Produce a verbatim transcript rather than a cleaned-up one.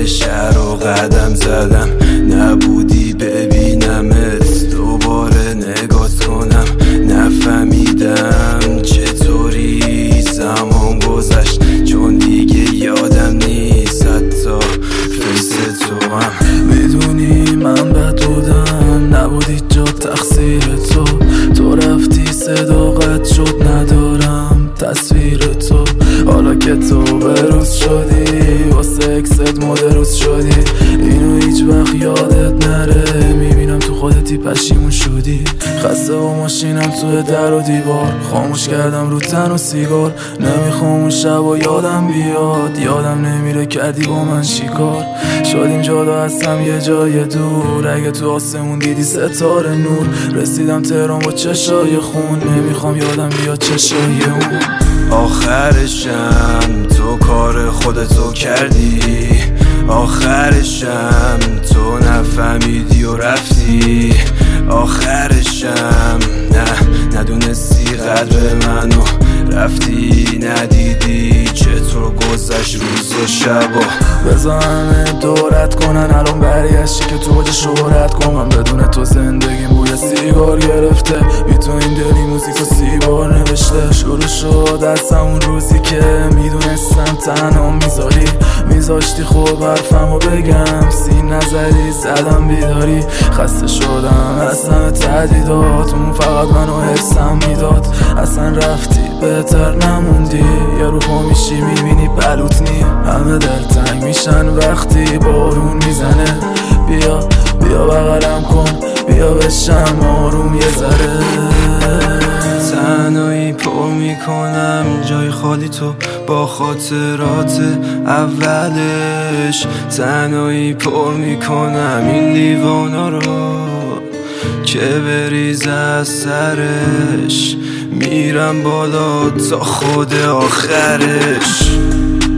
شهر و قدم زدم، نبودی ببینمت دوباره نگات کنم. نفهمیدم چطوری زمان گذشت، چون دیگه یادم نیست حتی فیس تو هم. میدونی من بد بودم، نبودی جا تقصیر تو. تو رفتی صداقت شد، ندارم تصویر تو. حالا که تو بروز شدی، واسه اکست مدروز شدی، اینو هیچ وقت یادت نره. میبینم تو خودتی پشیمون شدی. خسته و ماشینم توی در و دیوار، خاموش کردم رو تن و سیگار. نمیخوام اون شب و یادم بیاد، یادم نمیره کردی با من چیکار. شدیم جدا هستم یه جای دور، اگه تو آسمون دیدی ستاره نور. رسیدم تهران با چشای خون، نمیخوام یادم بیاد چشای اون. آخرشم تو کار خودتو کردی، آخرشم تو نفهمیدی و رفتی. آخرشم نه ندونستی قدر منو، رفتی ندیدی چطور گذشت روز و شبا. بذار همه دورت کنن الان برگشتی که تو اوج شهرت کن. من بدون تو زندگیم بوی سیگار گرفته، بی تو این دلی موزیکو سی بار نوشته. شروع شد از همون روزی که میدونستم تنها میذاری، میذاشتی خوب حرفمو بگم، سی نظری زدم بیداری. خسته شدم از همه تهدیدات، اون فقط منو حسم میداد. اصلا رفتی بهتر نموندی، یه رو پا میشی میبینی بلوتنی. همه دلتنگ میشن وقتی بارون میزنه. بیا بیا بغلم کن، بیا بشم آروم یه ذره. تنهایی پر میکنم جای خالی تو با خاطرات اولش. تنهایی پر میکنم این لیوانا رو که بریز از سرش. میرم بالا تا خود آخرش.